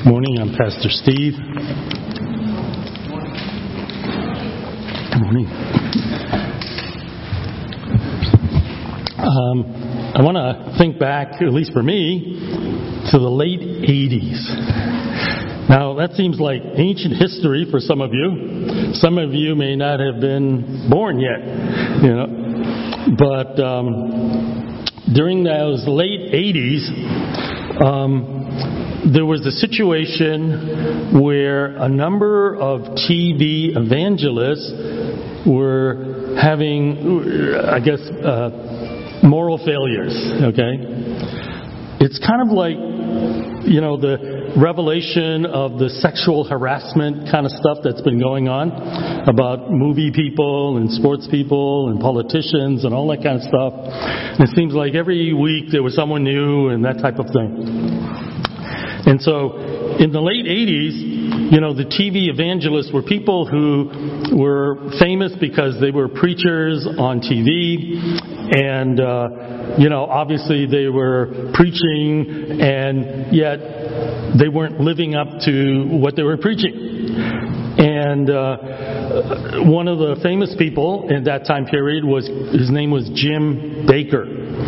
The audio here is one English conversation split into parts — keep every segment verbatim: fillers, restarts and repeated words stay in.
Morning, I'm Pastor Steve. Good morning. Um, I want to think back, at least for me, to the late eighties. Now, that seems like ancient history for some of you. Some of you may not have been born yet, you know. But um, during those late eighties, um, there was a situation where a number of T V evangelists were having, I guess, uh, moral failures, okay? It's kind of like, you know, the revelation of the sexual harassment kind of stuff that's been going on about movie people and sports people and politicians and all that kind of stuff. And it seems like every week there was someone new and that type of thing. And so in the late eighties, you know, the T V evangelists were people who were famous because they were preachers on T V. And, uh, you know, obviously they were preaching, and yet they weren't living up to what they were preaching. And uh, one of the famous people in that time period was, his name was Jim Bakker.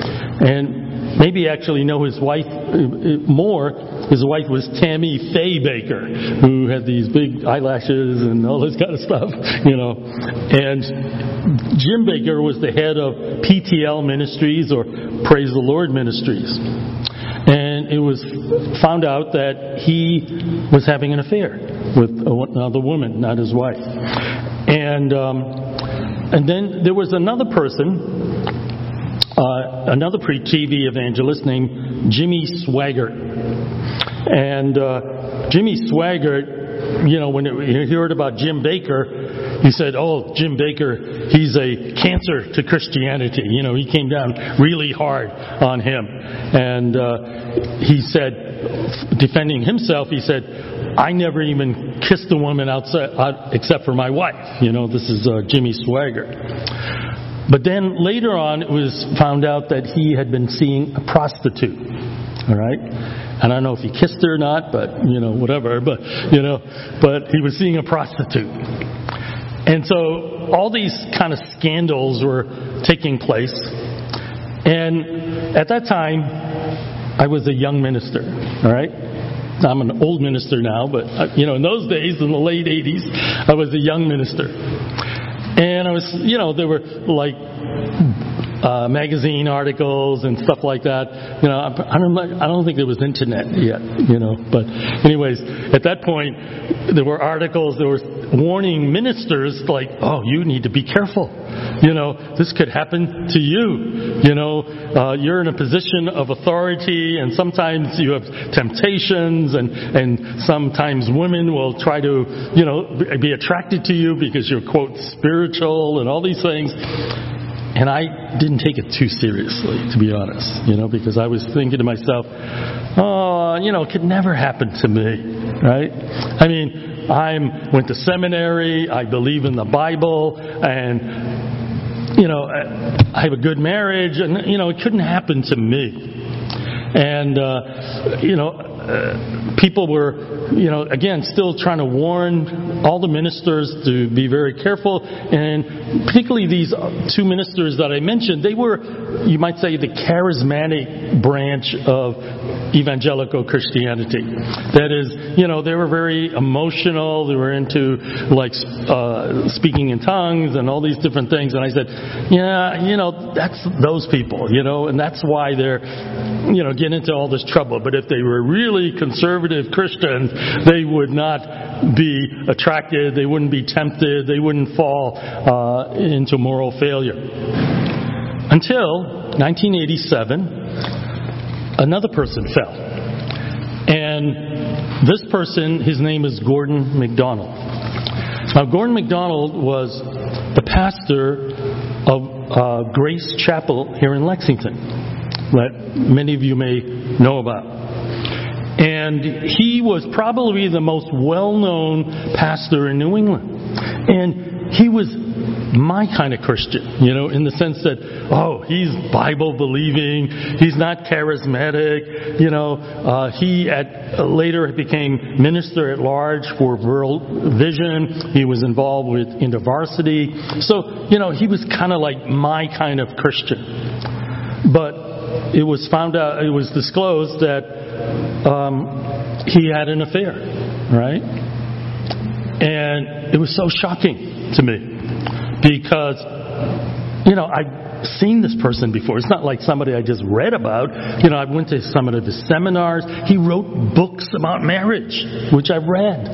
And maybe you actually know his wife more. His wife was Tammy Faye Bakker, who had these big eyelashes and all this kind of stuff, you know. And Jim Bakker was the head of P T L Ministries, or Praise the Lord Ministries. And it was found out that he was having an affair with another woman, not his wife. And um, and then there was another person, uh, another pre-T V evangelist named Jimmy Swaggart. And uh, Jimmy Swaggart, you know, when it, he heard about Jim Bakker, he said, oh, Jim Bakker, he's a cancer to Christianity. You know, he came down really hard on him. And uh, he said, defending himself, he said, I never even kissed a woman outside, uh, except for my wife. You know, this is uh, Jimmy Swaggart. But then later on, it was found out that he had been seeing a prostitute. All right? I don't know if he kissed her or not, but, you know, whatever. But, you know, but he was seeing a prostitute. And so all these kind of scandals were taking place. And at that time, I was a young minister. All right? I'm an old minister now, but, you know, in those days, in the late eighties, I was a young minister. And I was, you know, there were like uh, magazine articles and stuff like that. You know, I don't, I don't think there was internet yet, you know. But anyways, at that point, there were articles, there were warning ministers like, oh, you need to be careful. You know, this could happen to you. You know, uh, you're in a position of authority, and sometimes you have temptations, and, and sometimes women will try to, you know, be attracted to you because you're, quote, spiritual and all these things. And I didn't take it too seriously, to be honest, you know, because I was thinking to myself, oh, you know, it could never happen to me, right? I mean, I went to seminary, I believe in the Bible, and, you know, I have a good marriage, and, you know, it couldn't happen to me. And, uh, you know, uh, people were, you know, again, still trying to warn all the ministers to be very careful. And particularly these two ministers that I mentioned, they were, you might say, the charismatic branch of evangelical Christianity. That is, you know, they were very emotional. They were into, like, uh, speaking in tongues and all these different things. And I said, yeah, you know, that's those people, you know, and that's why they're, you know, get into all this trouble. But if they were really conservative Christians, they would not be attracted, they wouldn't be tempted, they wouldn't fall uh, into moral failure. Until nineteen eighty-seven, another person fell. And this person, his name is Gordon MacDonald. Now, Gordon MacDonald was the pastor of uh, Grace Chapel here in Lexington, that many of you may know about. And he was probably the most well-known pastor in New England. And he was my kind of Christian, you know, in the sense that, oh, he's Bible believing, he's not charismatic, you know, uh, he at uh, later became minister at large for World Vision. He was involved with InterVarsity. So, you know, he was kind of like my kind of Christian. But it was found out, it was disclosed that um, he had an affair, right? And it was so shocking to me. Because, you know, I've seen this person before. It's not like somebody I just read about. You know, I went to some of his seminars. He wrote books about marriage, which I've read.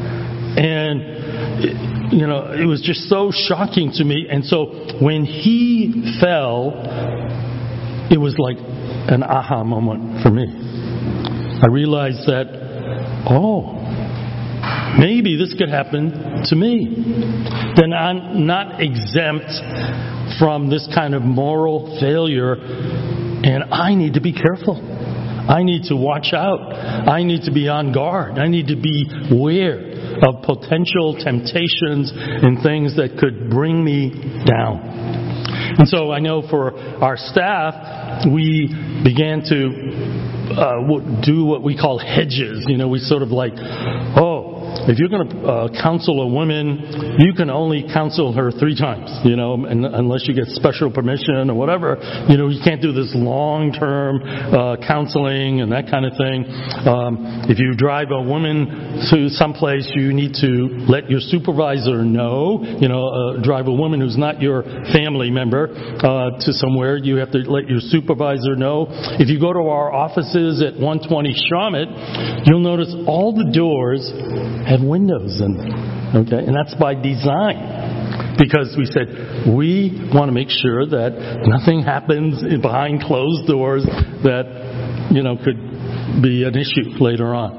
And, you know, it was just so shocking to me. And so when he fell, it was like an aha moment for me. I realized that, oh, maybe this could happen to me. Then I'm not exempt from this kind of moral failure, and I need to be careful. I need to watch out. I need to be on guard. I need to be aware of potential temptations and things that could bring me down. And so I know for our staff, we began to uh, do what we call hedges. You know, we sort of like, oh, if you're going to uh, counsel a woman, you can only counsel her three times, you know, and, unless you get special permission or whatever. You know, you can't do this long-term uh, counseling and that kind of thing. Um, if you drive a woman to someplace, you need to let your supervisor know. You know, uh, drive a woman who's not your family member uh, to somewhere, you have to let your supervisor know. If you go to our offices at one twenty Shawmut, you'll notice all the doors have windows in them, okay? And that's by design, because we said we want to make sure that nothing happens behind closed doors that, you know, could be an issue later on.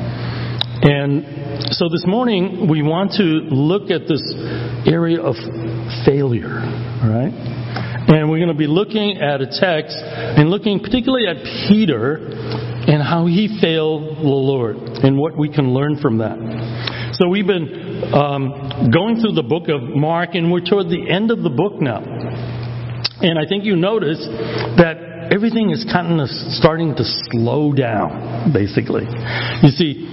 And so this morning we want to look at this area of failure, right? And we're going to be looking at a text and looking particularly at Peter and how he failed the Lord and what we can learn from that. So we've been um, going through the book of Mark, and we're toward the end of the book now. And I think you notice that everything is kind of starting to slow down, basically. You see,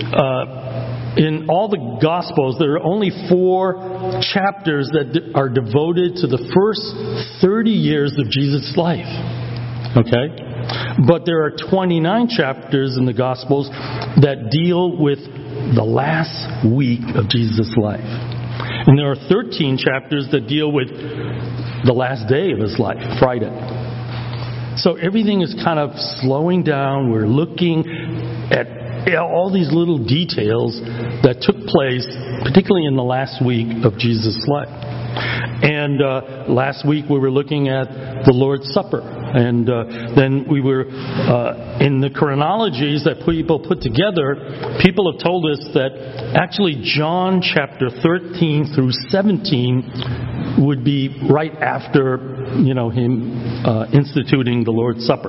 uh, in all the Gospels, there are only four chapters that are devoted to the first thirty years of Jesus' life. Okay? But there are twenty-nine chapters in the Gospels that deal with the last week of Jesus' life. And there are thirteen chapters that deal with the last day of his life, Friday. So everything is kind of slowing down. We're looking at all these little details that took place, particularly in the last week of Jesus' life. And uh, last week we were looking at the Lord's Supper. And uh, then we were, uh, in the chronologies that people put together, people have told us that actually John chapter thirteen through seventeen would be right after, you know, him uh, instituting the Lord's Supper.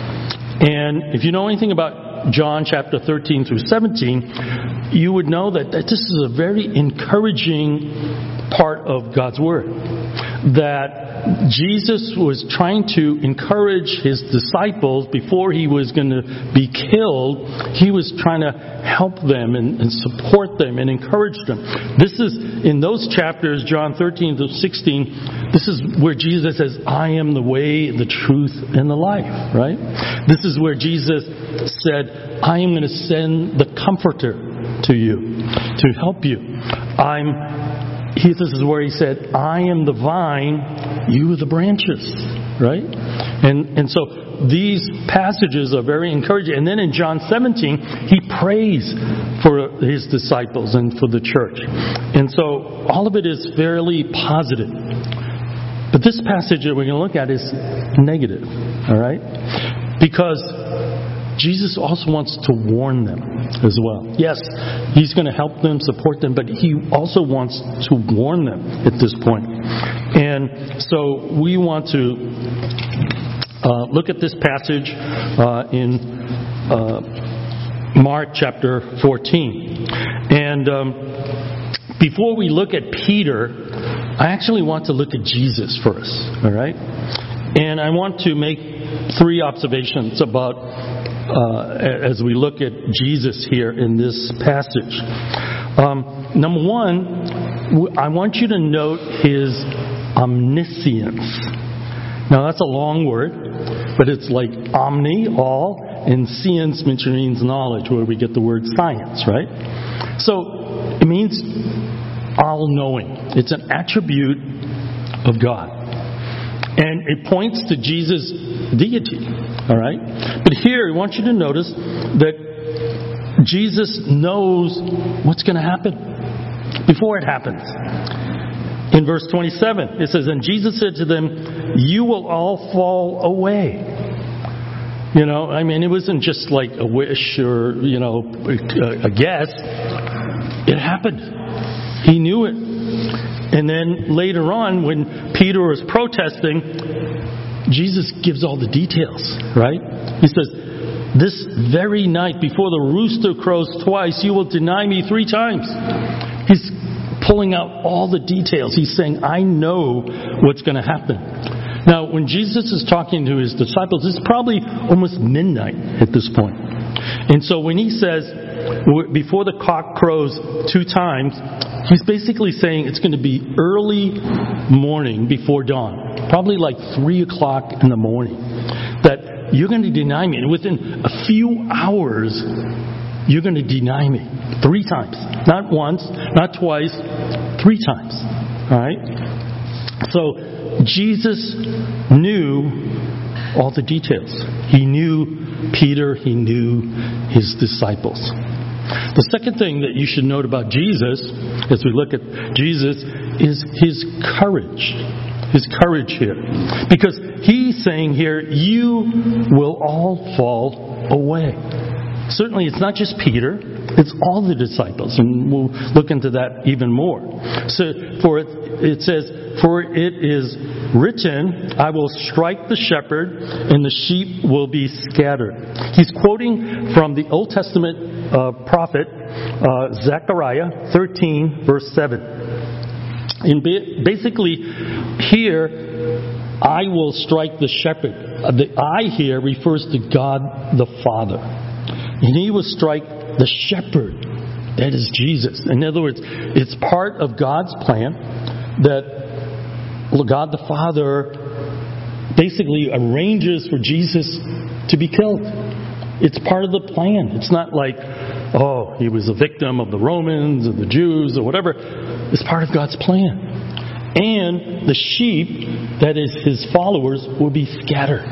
And if you know anything about John chapter thirteen through seventeen, you would know that, that this is a very encouraging part of God's Word. That Jesus was trying to encourage his disciples before he was going to be killed. He was trying to help them and, and support them and encourage them. This is, in those chapters, John thirteen to sixteen, this is where Jesus says, I am the way, the truth, and the life, right? This is where Jesus said, I am going to send the Comforter to you, to help you. I'm He, this is where he said, I am the vine, you are the branches, right? And and so these passages are very encouraging. And then in John seventeen, he prays for his disciples and for the church. And so all of it is fairly positive. But this passage that we're going to look at is negative, all right? Because Jesus also wants to warn them as well. Yes, he's going to help them, support them, but he also wants to warn them at this point. And so we want to uh, look at this passage uh, in uh, Mark chapter fourteen. And um, before we look at Peter, I actually want to look at Jesus first, all right? And I want to make three observations about, uh, as we look at Jesus here in this passage. Um, number one, I want you to note his omniscience. Now that's a long word, but it's like omni, all, and science, which means knowledge, where we get the word science, right? So it means all-knowing. It's an attribute of God. And it points to Jesus' deity, all right? But here, I want you to notice that Jesus knows what's going to happen before it happens. In verse twenty-seven, it says, "And Jesus said to them, 'You will all fall away.'" You know, I mean, it wasn't just like a wish or, you know, a guess. It happened. He knew it. And then later on, when Peter was protesting, Jesus gives all the details, right? He says, "This very night, before the rooster crows twice, you will deny me three times." He's pulling out all the details. He's saying, I know what's going to happen. Now, when Jesus is talking to his disciples, it's probably almost midnight at this point. And so when he says, before the cock crows two times, he's basically saying it's going to be early morning before dawn. Probably like three o'clock in the morning. That you're going to deny me. And within a few hours, you're going to deny me. Three times. Not once, not twice, three times. Alright? So, Jesus knew all the details. He knew Peter, he knew his disciples. The second thing that you should note about Jesus, as we look at Jesus, is his courage. His courage here. Because he's saying here, you will all fall away. Certainly it's not just Peter, it's all the disciples, and we'll look into that even more. So, for it, it says, "For it is written, I will strike the shepherd, and the sheep will be scattered." He's quoting from the Old Testament uh, prophet uh, Zechariah thirteen, verse seven. And basically, here, I will strike the shepherd. The I here refers to God the Father. And he will strike the shepherd. That is Jesus. In other words, it's part of God's plan that God the Father basically arranges for Jesus to be killed. It's part of the plan. It's not like, oh, he was a victim of the Romans or the Jews or whatever. It's part of God's plan. And the sheep, that is his followers, will be scattered.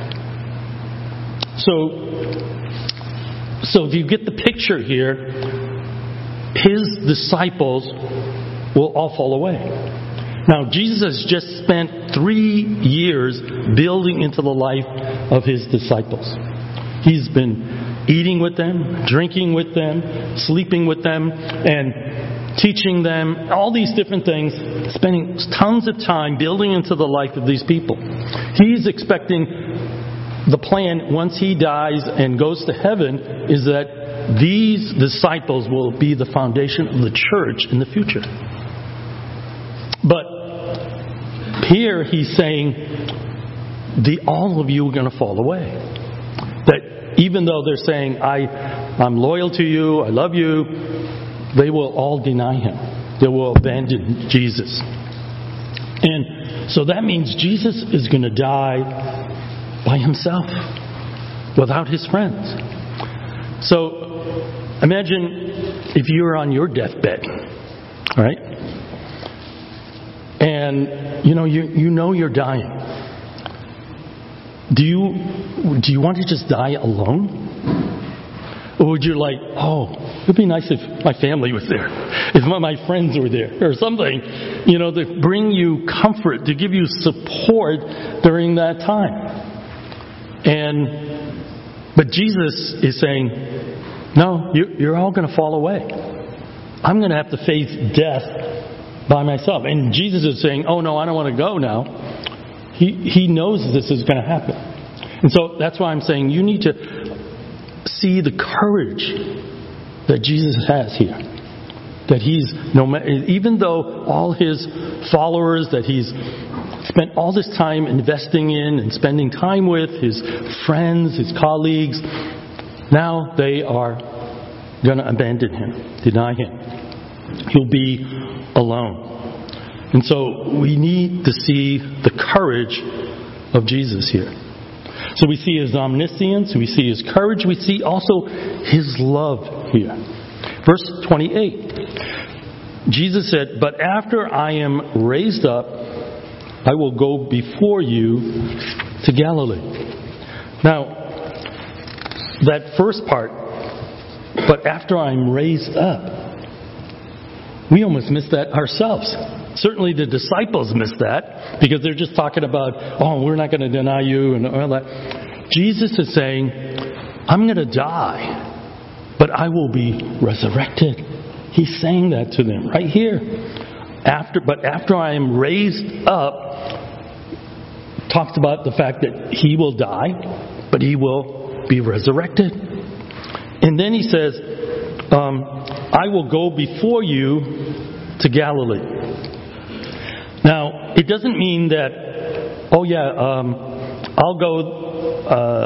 So, So if you get the picture here, his disciples will all fall away. Now, Jesus has just spent three years building into the life of his disciples. He's been eating with them, drinking with them, sleeping with them, and teaching them, all these different things, spending tons of time building into the life of these people. He's expecting the plan, once he dies and goes to heaven, is that these disciples will be the foundation of the church in the future. But here he's saying, the all of you are going to fall away. That even though they're saying, I, I'm loyal to you, I love you, they will all deny him. They will abandon Jesus. And so that means Jesus is going to die by himself, without his friends. So, imagine if you were on your deathbed, all right? And, you know, you, you know you're dying. Do you, do you want to just die alone? Or would you like, oh, it would be nice if my family was there, if my friends were there, or something, you know, to bring you comfort, to give you support during that time. And, but Jesus is saying, no, you, you're all going to fall away. I'm going to have to face death by myself. And Jesus is saying, oh no, I don't want to go now. He, he knows this is going to happen. And so that's why I'm saying you need to see the courage that Jesus has here. that he's, no ma- even though all his followers that he's spent all this time investing in and spending time with, his friends, his colleagues, now they are going to abandon him, deny him. He'll be alone. And so we need to see the courage of Jesus here. So we see his omniscience, we see his courage, we see also his love here. Verse twenty-eight, Jesus said, "But after I am raised up, I will go before you to Galilee." Now, that first part, "but after I'm raised up," we almost miss that ourselves. Certainly the disciples miss that because they're just talking about, oh, we're not going to deny you and all that. Jesus is saying, I'm going to die, but I will be resurrected. He's saying that to them right here. After, but after I am raised up, talks about the fact that he will die, but he will be resurrected. And then he says, um, I will go before you to Galilee. Now, it doesn't mean that, oh yeah, um, I'll go,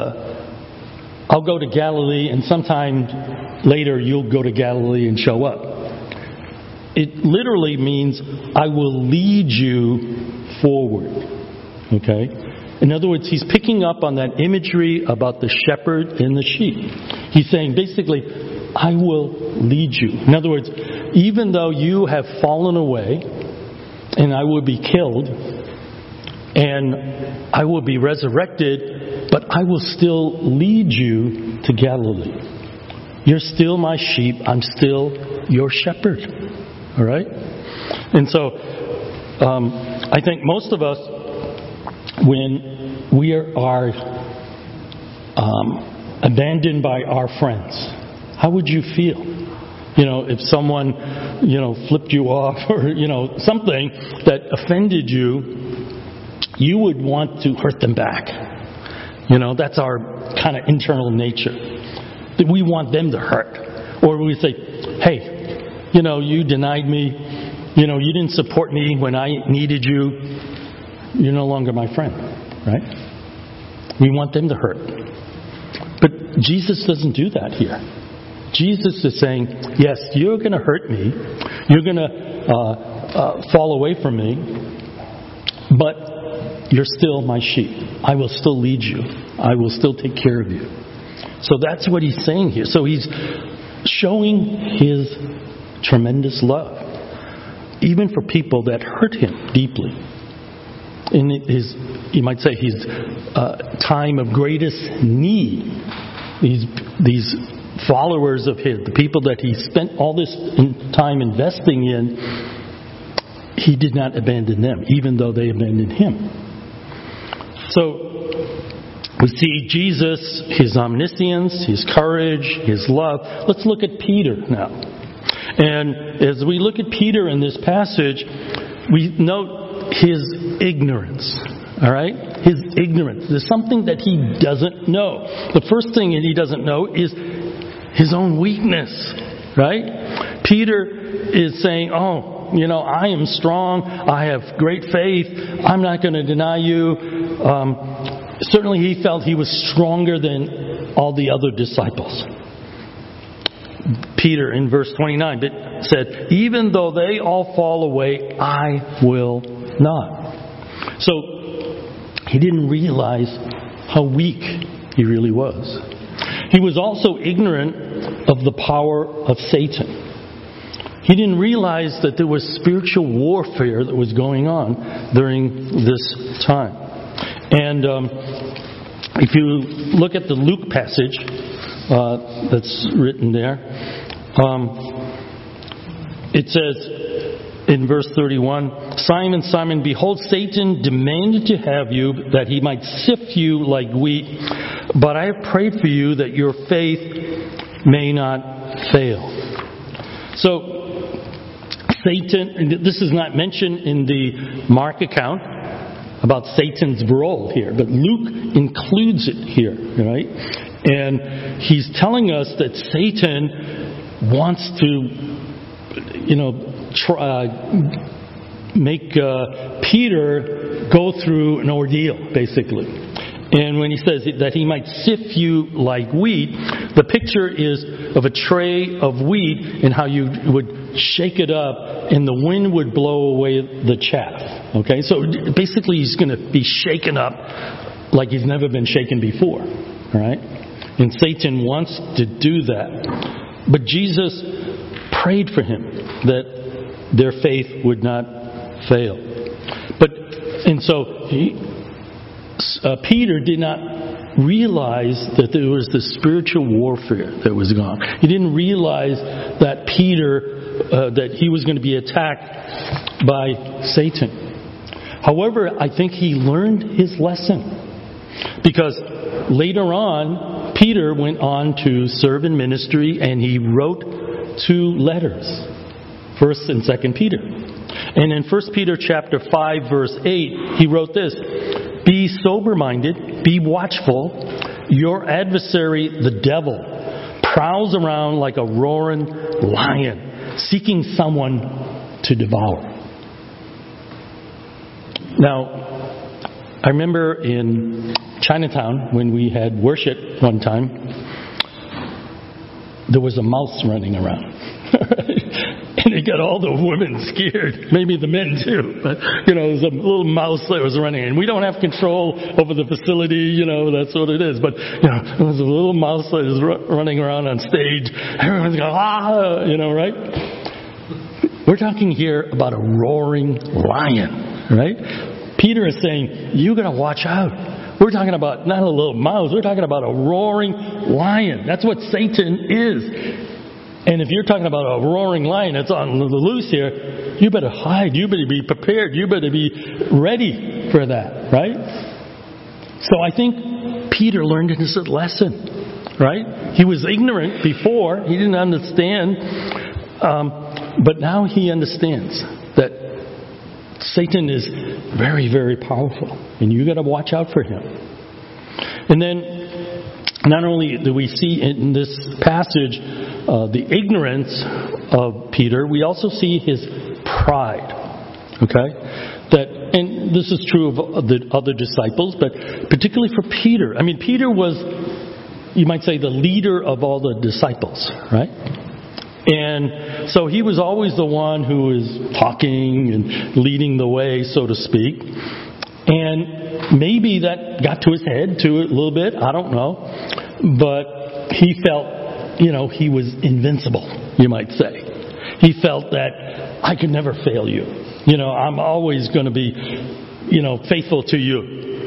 uh, I'll go to Galilee, and sometime later you'll go to Galilee and show up. It literally means I will lead you forward. Okay? In other words, he's picking up on that imagery about the shepherd and the sheep. He's saying basically, I will lead you. In other words, even though you have fallen away, and I will be killed, and I will be resurrected, but I will still lead you to Galilee. You're still my sheep. I'm still your shepherd. All right? And so, um, I think most of us, when we are, are um, abandoned by our friends, how would you feel? You know, if someone, you know, flipped you off or, you know, something that offended you, you would want to hurt them back. You know, that's our kind of internal nature. That we want them to hurt. Or we say, hey, you know, you denied me. You know, you didn't support me when I needed you. You're no longer my friend, right? We want them to hurt. But Jesus doesn't do that here. Jesus is saying, yes, you're going to hurt me. You're going to uh, uh, fall away from me. But you're still my sheep. I will still lead you. I will still take care of you. So that's what he's saying here. So he's showing his tremendous love, even for people that hurt him deeply. In his, you might say, his uh, time of greatest need, these these followers of his, the people that he spent all this time investing in, he did not abandon them, even though they abandoned him. So we see Jesus, his omniscience, his courage, his love. Let's look at Peter now. And as we look at Peter in this passage, we note his ignorance. All right? His ignorance. There's something that he doesn't know. The first thing that he doesn't know is his own weakness. Right? Peter is saying, oh, you know, I am strong. I have great faith. I'm not going to deny you. Um, certainly he felt he was stronger than all the other disciples. Peter in verse twenty-nine said, even though they all fall away, I will not. So he didn't realize how weak he really was. He was also ignorant of the power of Satan. He didn't realize that there was spiritual warfare that was going on during this time. And um, if you look at the Luke passage uh, that's written there, um, it says in verse thirty-one, Simon, Simon, behold, Satan demanded to have you that he might sift you like wheat, but I have prayed for you that your faith may not fail. So Satan, this is not mentioned in the Mark account about Satan's role here, but Luke includes it here, right? And he's telling us that Satan wants to you know, try, uh, make uh, Peter go through an ordeal, basically. And when he says that he might sift you like wheat, the picture is of a tray of wheat and how you would shake it up and the wind would blow away the chaff. Okay, so basically he's going to be shaken up like he's never been shaken before. All right, and Satan wants to do that. But Jesus prayed for him that their faith would not fail. But and so he. Uh, Peter did not realize that there was this spiritual warfare that was going on. He didn't realize that Peter, uh, that he was going to be attacked by Satan. However, I think he learned his lesson. Because later on, Peter went on to serve in ministry and he wrote two letters. First and Second Peter. And in First Peter chapter five verse eight, he wrote this. Be sober-minded, be watchful. Your adversary, the devil, prowls around like a roaring lion, seeking someone to devour. Now, I remember in Chinatown when we had worship one time, there was a mouse running around. And it got all the women scared. Maybe the men too. But, you know, there was a little mouse that was running. And we don't have control over the facility, you know, that's what it is. But, you know, there was a little mouse that was running around on stage. Everyone's going, ah, you know, right? We're talking here about a roaring lion, right? Peter is saying, you got to watch out. We're talking about not a little mouse. We're talking about a roaring lion. That's what Satan is. And if you're talking about a roaring lion that's on the loose here, you better hide. You better be prepared. You better be ready for that, right? So I think Peter learned his lesson, right? He was ignorant before. He didn't understand. Um, but now he understands that Satan is very, very powerful. And you got to watch out for him. And then not only do we see in this passage uh, the ignorance of Peter, we also see his pride. Okay? That, and this is true of the other disciples, but particularly for Peter. I mean, Peter was, you might say, the leader of all the disciples, right? And so he was always the one who was talking and leading the way, so to speak. And maybe that got to his head too a little bit. I don't know. But he felt, you know, he was invincible, you might say. He felt that I could never fail you. You know, I'm always going to be, you know, faithful to you.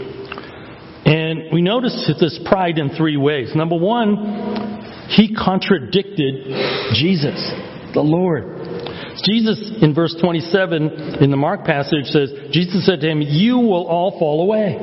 And we notice this pride in three ways. Number one, he contradicted Jesus, the Lord. Jesus, in verse twenty-seven, in the Mark passage, says, Jesus said to him, you will all fall away.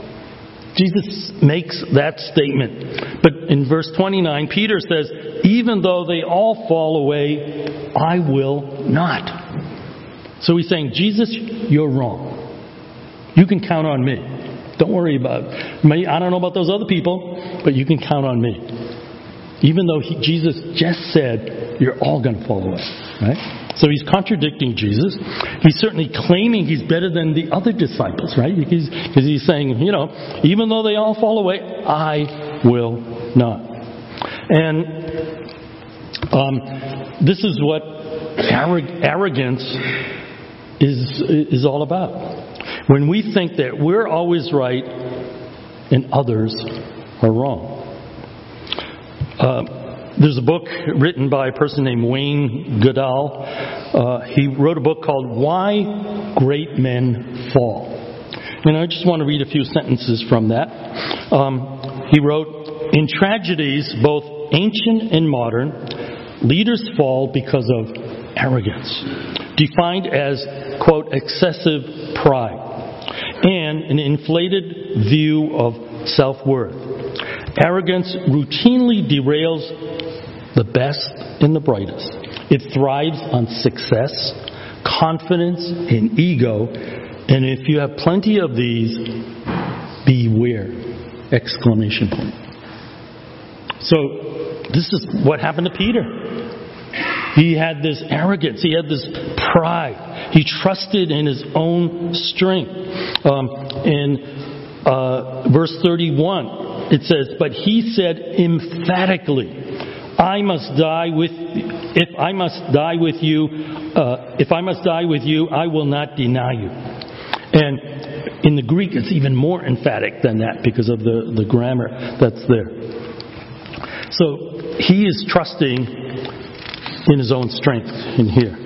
Jesus makes that statement. But in verse twenty-nine, Peter says, even though they all fall away, I will not. So he's saying, Jesus, you're wrong. You can count on me. Don't worry about it. I don't know about those other people, but you can count on me. Even though he, Jesus just said, you're all going to fall away. Right? So he's contradicting Jesus. He's certainly claiming he's better than the other disciples, right? Because he's, he's saying, you know, even though they all fall away, I will not. And um, this is what arrogance is is all about. When we think that we're always right and others are wrong. Uh, There's a book written by a person named Wayne Goodall. Uh, he wrote a book called Why Great Men Fall. And I just want to read a few sentences from that. Um, he wrote, in tragedies, both ancient and modern, leaders fall because of arrogance, defined as, quote, excessive pride, and an inflated view of self-worth. Arrogance routinely derails the best and the brightest. It thrives on success, confidence, and ego. And if you have plenty of these, beware! Exclamation point. So this is what happened to Peter. He had this arrogance. He had this pride. He trusted in his own strength. Um, in uh, verse thirty-one, it says, "But he said emphatically, I must die with, if I must die with you, uh, if I must die with you, I will not deny you." And in the Greek, it's even more emphatic than that because of the, the grammar that's there. So he is trusting in his own strength in here.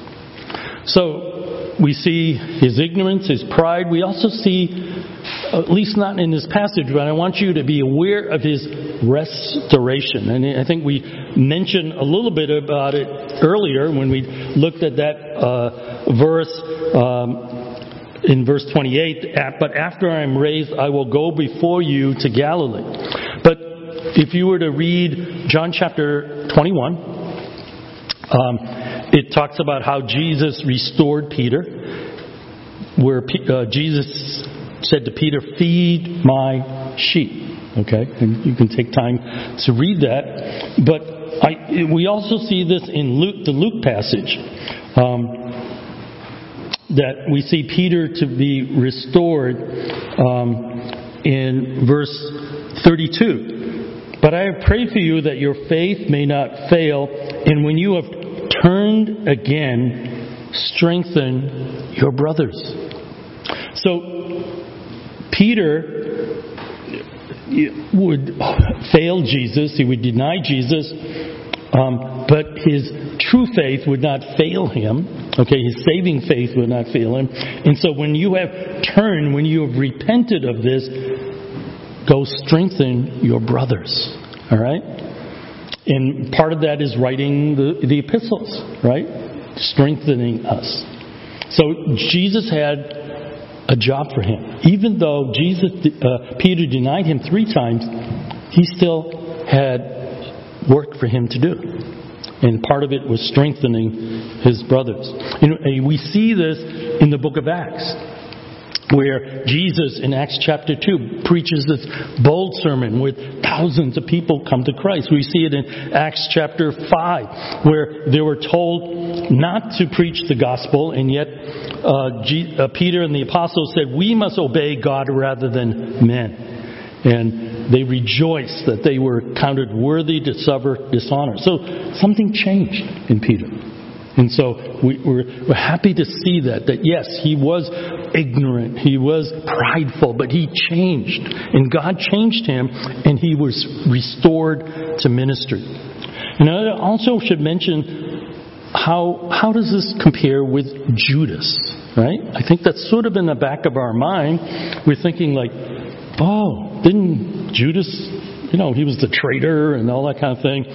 So we see his ignorance, his pride. We also see, at least not in this passage, but I want you to be aware of his restoration. And I think we mentioned a little bit about it earlier when we looked at that uh, verse um, in verse twenty-eight. But after I am raised, I will go before you to Galilee. But if you were to read John chapter twenty-one, um, it talks about how Jesus restored Peter, where uh, Jesus said to Peter, "Feed my sheep." Okay, and you can take time to read that. But I, we also see this in Luke, the Luke passage, um, that we see Peter to be restored um, in verse thirty-two. "But I have prayed for you that your faith may not fail, and when you have turned again, strengthen your brothers." So Peter would fail Jesus, he would deny Jesus, um, but his true faith would not fail him. Okay, his saving faith would not fail him. And so when you have turned, when you have repented of this, go strengthen your brothers. All right? And part of that is writing the, the epistles, right? Strengthening us. So Jesus had a job for him. Even though Jesus, uh, Peter denied him three times, he still had work for him to do. And part of it was strengthening his brothers. And we see this in the book of Acts, where Jesus in Acts chapter two preaches this bold sermon where thousands of people come to Christ. We see it in Acts chapter five, where they were told not to preach the gospel, and yet uh, G- uh, Peter and the apostles said, "We must obey God rather than men." And they rejoiced that they were counted worthy to suffer dishonor. So something changed in Peter. And so we, we're, we're happy to see that, that yes, he was ignorant, he was prideful, but he changed. And God changed him, and he was restored to ministry. And I also should mention, how how does this compare with Judas, right? I think that's sort of in the back of our mind. We're thinking like, oh, didn't Judas, you know, he was the traitor and all that kind of thing.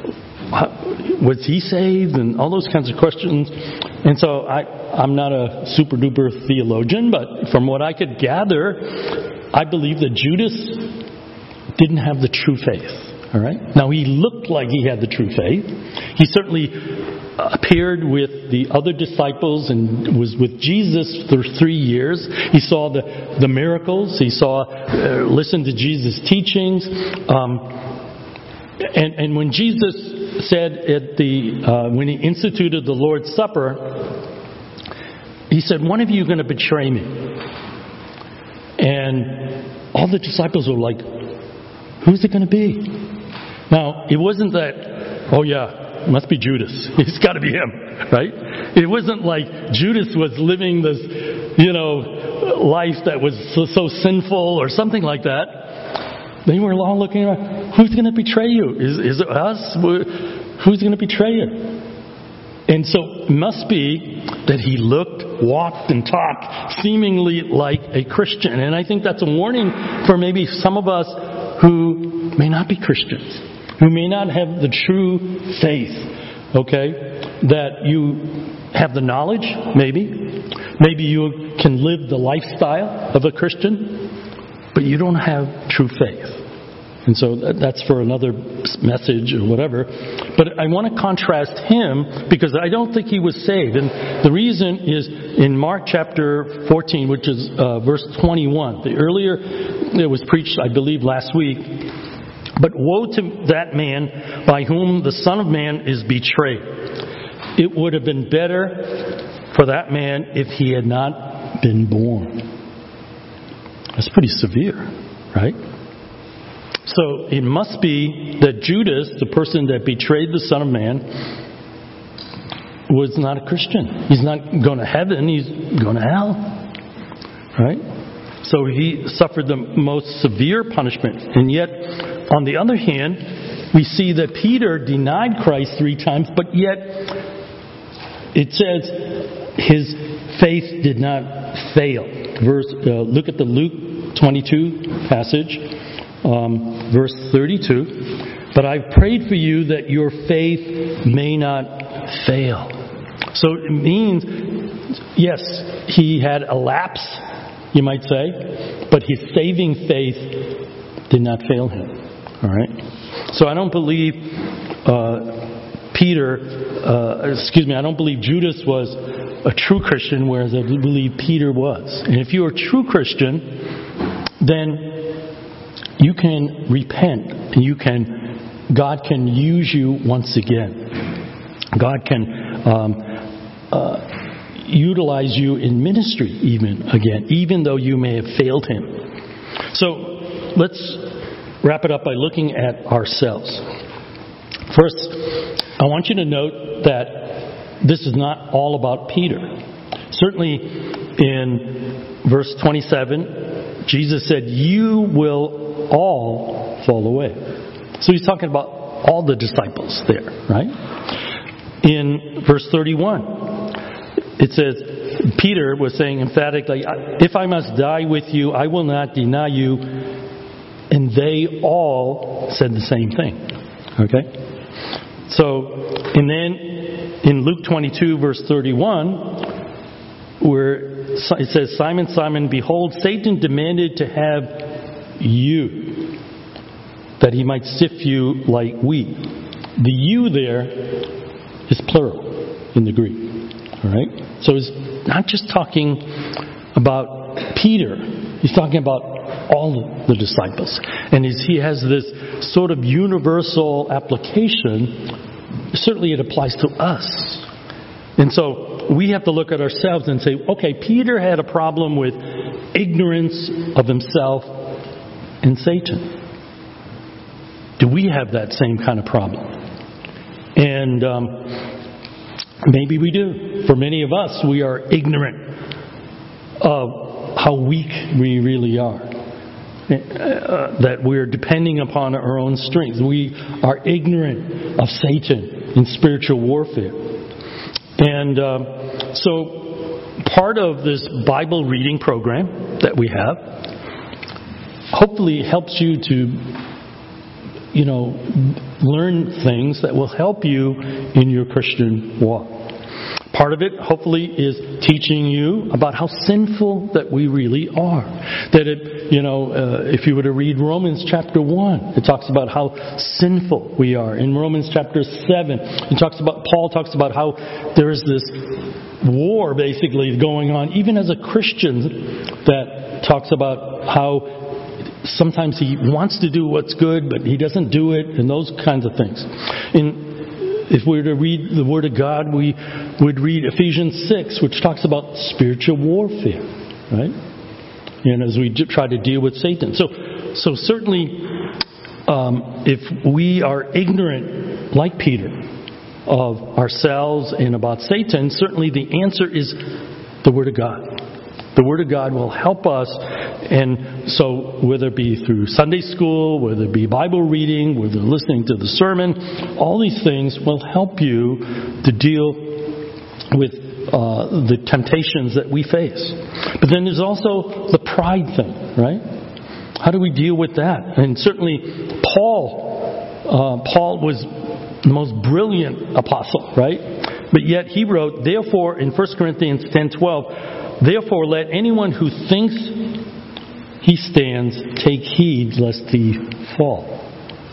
Was he saved? And all those kinds of questions. And so I, I'm not a super duper theologian, but from what I could gather, I believe that Judas didn't have the true faith. All right? Now, he looked like he had the true faith. He certainly appeared with the other disciples and was with Jesus for three years. He saw the, the miracles. He saw, uh, listened to Jesus' teachings. Um, and, and when Jesus said at the uh, when he instituted the Lord's Supper, he said, "One of you is going to betray me." And all the disciples were like, "Who's it going to be?" Now, it wasn't that, oh yeah, it must be Judas. It's got to be him, right? It wasn't like Judas was living this, you know, life that was so, so sinful or something like that. They were all looking around. Who's going to betray you? Is, is it us? Who's going to betray you? And so it must be that he looked, walked, and talked seemingly like a Christian. And I think that's a warning for maybe some of us who may not be Christians, who may not have the true faith, okay? That you have the knowledge, maybe. Maybe you can live the lifestyle of a Christian, but you don't have true faith. And so that's for another message or whatever. But I want to contrast him because I don't think he was saved. And the reason is in Mark chapter fourteen, which is uh, verse twenty-one. The earlier, it was preached, I believe, last week. But woe to that man by whom the Son of Man is betrayed. It would have been better for that man if he had not been born. That's pretty severe, right? So it must be that Judas, the person that betrayed the Son of Man, was not a Christian. He's not going to heaven, he's going to hell. Right? So he suffered the most severe punishment. And yet, on the other hand, we see that Peter denied Christ three times, but yet it says his faith did not fail. Verse, uh, look at the Luke twenty-two passage, um, verse thirty-two. But I've prayed for you that your faith may not fail. So it means, yes, he had a lapse, you might say, but his saving faith did not fail him. All right. So I don't believe uh, Peter, uh, excuse me, I don't believe Judas was a true Christian, whereas I believe Peter was. And if you're a true Christian, then you can repent, and you can, God can use you once again. God can um, uh, utilize you in ministry even again, even though you may have failed Him. So let's wrap it up by looking at ourselves. First, I want you to note that this is not all about Peter. Certainly in verse twenty-seven, Jesus said, "You will all fall away." So He's talking about all the disciples there, right? In verse thirty-one, it says, Peter was saying emphatically, "If I must die with you, I will not deny you." And they all said the same thing. Okay? So, and then in Luke twenty-two, verse thirty-one, where it says, "Simon, Simon, behold, Satan demanded to have you, that he might sift you like wheat." The "you" there is plural in the Greek. All right? So it's not just talking about Peter. He's talking about all the disciples. And he has this sort of universal application. Certainly it applies to us. And so we have to look at ourselves and say, okay, Peter had a problem with ignorance of himself and Satan. Do we have that same kind of problem? And um, maybe we do. For many of us, we are ignorant of how weak we really are. Uh, that we're depending upon our own strength. We are ignorant of Satan in spiritual warfare. And um, so part of this Bible reading program that we have hopefully helps you to, you know, learn things that will help you in your Christian walk. Part of it, hopefully, is teaching you about how sinful that we really are. That it, you know, uh, if you were to read Romans chapter one, it talks about how sinful we are. In Romans chapter seven, it talks about, Paul talks about how there is this war basically going on, even as a Christian, that talks about how sometimes he wants to do what's good, but he doesn't do it, and those kinds of things. In If we were to read the Word of God, we would read Ephesians six, which talks about spiritual warfare, right? And as we try to deal with Satan. So, so certainly, um, if we are ignorant, like Peter, of ourselves and about Satan, certainly the answer is the Word of God. The Word of God will help us, and so whether it be through Sunday school, whether it be Bible reading, whether listening to the sermon, all these things will help you to deal with uh, the temptations that we face. But then there's also the pride thing, right? How do we deal with that? And certainly Paul, uh, Paul was the most brilliant apostle, right? But yet he wrote, therefore, in First Corinthians ten twelve, "Therefore let anyone who thinks he stands take heed lest he fall."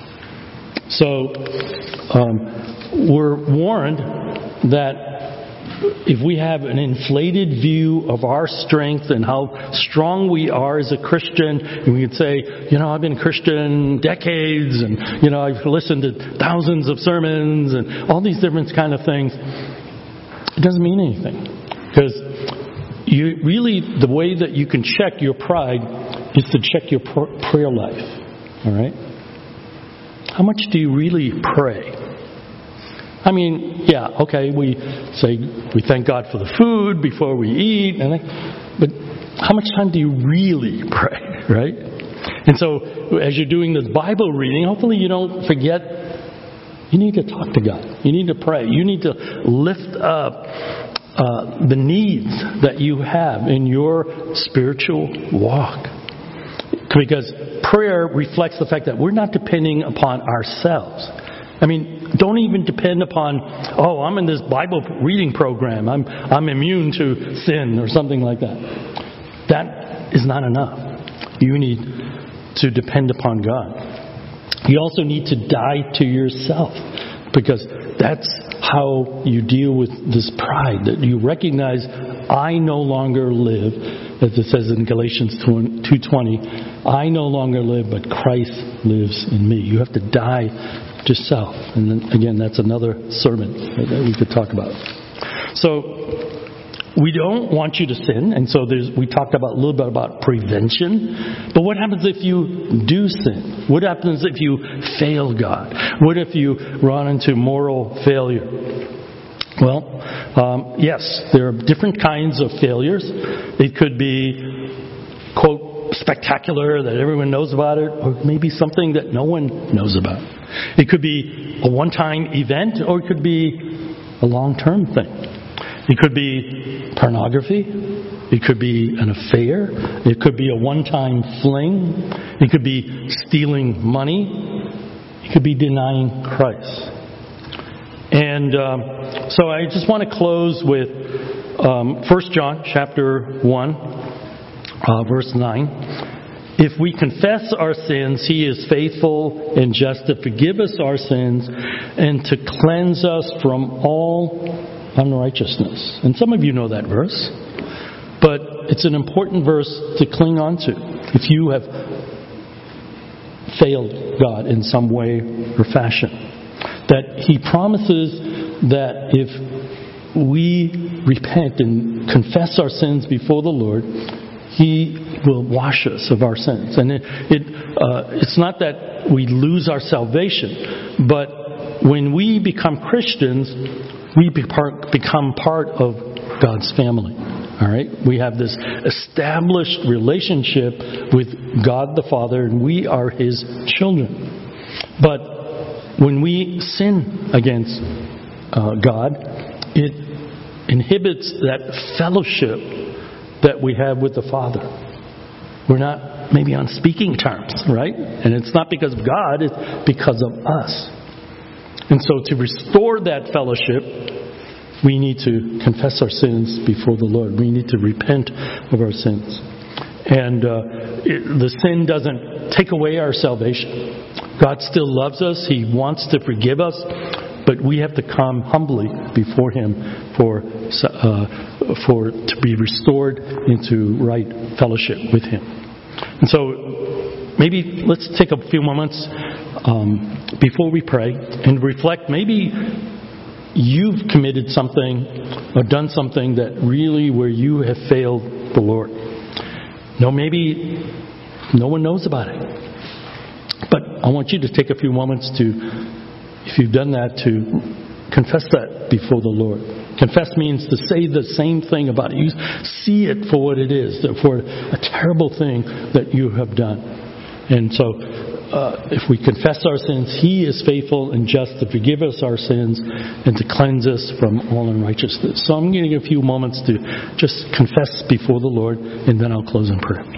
So um, we're warned that if we have an inflated view of our strength and how strong we are as a Christian, and we can say, you know, I've been a Christian decades, and, you know, I've listened to thousands of sermons, and all these different kind of things, it doesn't mean anything. Because you really, the way that you can check your pride is to check your prayer life. All right? How much do you really pray? I mean, yeah, okay, we say we thank God for the food before we eat, and but how much time do you really pray, right? And so as you're doing this Bible reading, hopefully you don't forget, you need to talk to God. You need to pray. You need to lift up uh, the needs that you have in your spiritual walk. Because prayer reflects the fact that we're not depending upon ourselves. I mean, don't even depend upon, oh, I'm in this Bible reading program. I'm I'm immune to sin or something like that. That is not enough. You need to depend upon God. You also need to die to yourself, because that's how you deal with this pride, that you recognize, I no longer live, as it says in Galatians two twenty, I no longer live, but Christ lives in me. You have to die to self. And then, again, that's another sermon that we could talk about. So we don't want you to sin, and so there's, we talked about a little bit about prevention. But what happens if you do sin? What happens if you fail God? What if you run into moral failure? Well, um, yes, there are different kinds of failures. It could be, quote, spectacular, that everyone knows about it, or maybe something that no one knows about. It could be a one-time event, or it could be a long-term thing. It could be pornography. It could be an affair. It could be a one-time fling. It could be stealing money. It could be denying Christ. And um, so I just want to close with um, First John chapter one, uh, verse nine. If we confess our sins, He is faithful and just to forgive us our sins and to cleanse us from all unrighteousness. And some of you know that verse, but it's an important verse to cling on to if you have failed God in some way or fashion. That He promises that if we repent and confess our sins before the Lord, He will wash us of our sins. And it, it uh, it's not that we lose our salvation, but when we become Christians, we be part, become part of God's family. All right? We have this established relationship with God the Father, and we are His children. But when we sin against uh, God, it inhibits that fellowship that we have with the Father. We're not maybe on speaking terms, right? And it's not because of God, it's because of us. And so to restore that fellowship, we need to confess our sins before the Lord. We need to repent of our sins. And uh, it, the sin doesn't take away our salvation. God still loves us. He wants to forgive us. But we have to come humbly before Him for uh, for to be restored into right fellowship with Him. And so maybe let's take a few moments um, before we pray and reflect. Maybe you've committed something or done something that really where you have failed the Lord. No, maybe no one knows about it. But I want you to take a few moments to, if you've done that, to confess that before the Lord. Confess means to say the same thing about it. You see it for what it is, for a terrible thing that you have done. And so, uh, if we confess our sins, He is faithful and just to forgive us our sins and to cleanse us from all unrighteousness. So I'm going to give a few moments to just confess before the Lord, and then I'll close in prayer.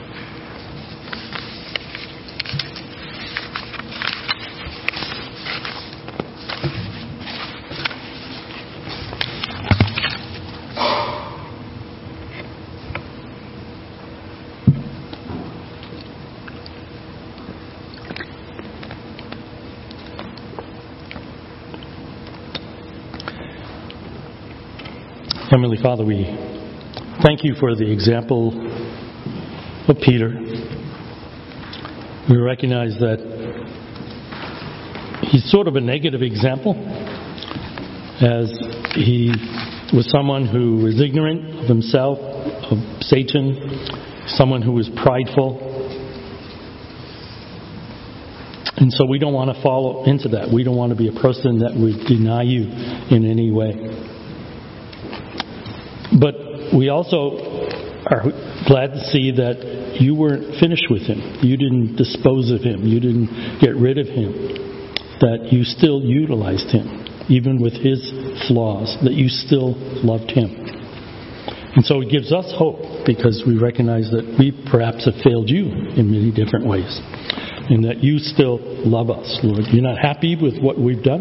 Heavenly Father, we thank you for the example of Peter. We recognize that he's sort of a negative example, as he was someone who was ignorant of himself, of Satan, someone who was prideful. And so we don't want to follow into that. We don't want to be a person that would deny you in any way. But we also are glad to see that you weren't finished with him. You didn't dispose of him. You didn't get rid of him. That you still utilized him, even with his flaws, that you still loved him. And so it gives us hope, because we recognize that we perhaps have failed you in many different ways, and that you still love us, Lord. You're not happy with what we've done,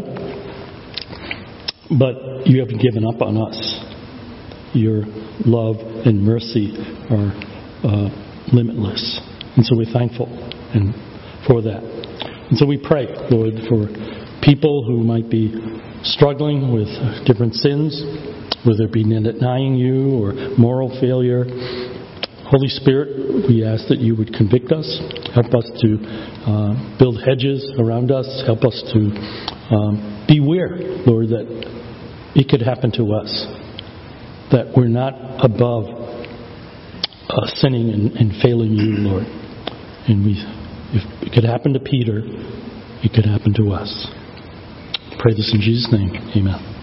but you haven't given up on us. Your love and mercy are uh, limitless. And so we're thankful and for that. And so we pray, Lord, for people who might be struggling with different sins, whether it be denying you or moral failure. Holy Spirit, we ask that you would convict us, help us to uh, build hedges around us, help us to um, beware, Lord, that it could happen to us, that we're not above uh, sinning and, and failing you, Lord. And we, if it could happen to Peter, it could happen to us. Pray this in Jesus' name. Amen.